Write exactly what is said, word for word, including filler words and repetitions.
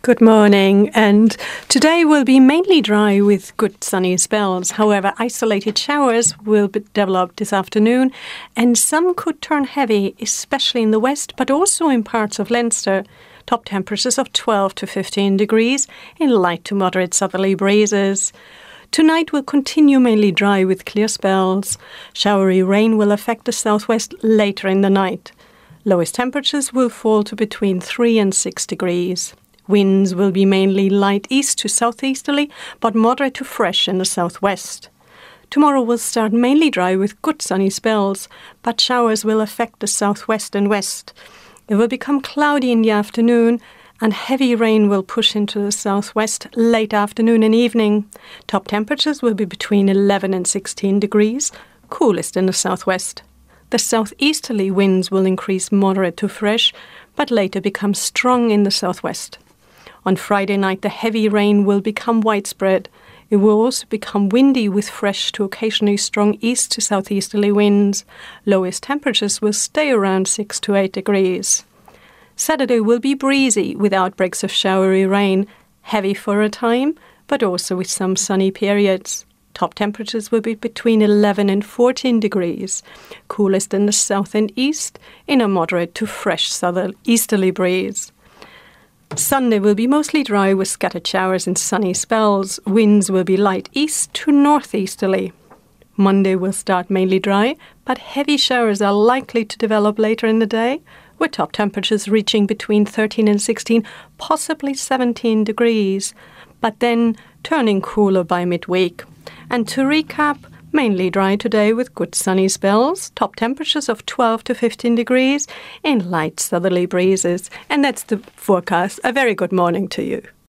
Good morning, and today will be mainly dry with good sunny spells. However, isolated showers will be develop this afternoon, and some could turn heavy, especially in the west, but also in parts of Leinster. Top temperatures of twelve to fifteen degrees in light to moderate southerly breezes. Tonight will continue mainly dry with clear spells. Showery rain will affect the southwest later in the night. Lowest temperatures will fall to between three and six degrees. Winds will be mainly light east to southeasterly, but moderate to fresh in the southwest. Tomorrow will start mainly dry with good sunny spells, but showers will affect the southwest and west. It will become cloudy in the afternoon, and heavy rain will push into the southwest late afternoon and evening. Top temperatures will be between eleven and sixteen degrees, coolest in the southwest. The southeasterly winds will increase moderate to fresh, but later become strong in the southwest. On Friday night, the heavy rain will become widespread. It will also become windy with fresh to occasionally strong east to southeasterly winds. Lowest temperatures will stay around six to eight degrees. Saturday will be breezy with outbreaks of showery rain, heavy for a time, but also with some sunny periods. Top temperatures will be between eleven and fourteen degrees, coolest in the south and east, in a moderate to fresh southeasterly breeze. Sunday will be mostly dry with scattered showers and sunny spells. Winds will be light east to northeasterly. Monday will start mainly dry, but heavy showers are likely to develop later in the day, with top temperatures reaching between thirteen and sixteen, possibly seventeen degrees, but then turning cooler by midweek. And to recap, mainly dry today with good sunny spells, top temperatures of twelve to fifteen degrees in light southerly breezes. And that's the forecast. A very good morning to you.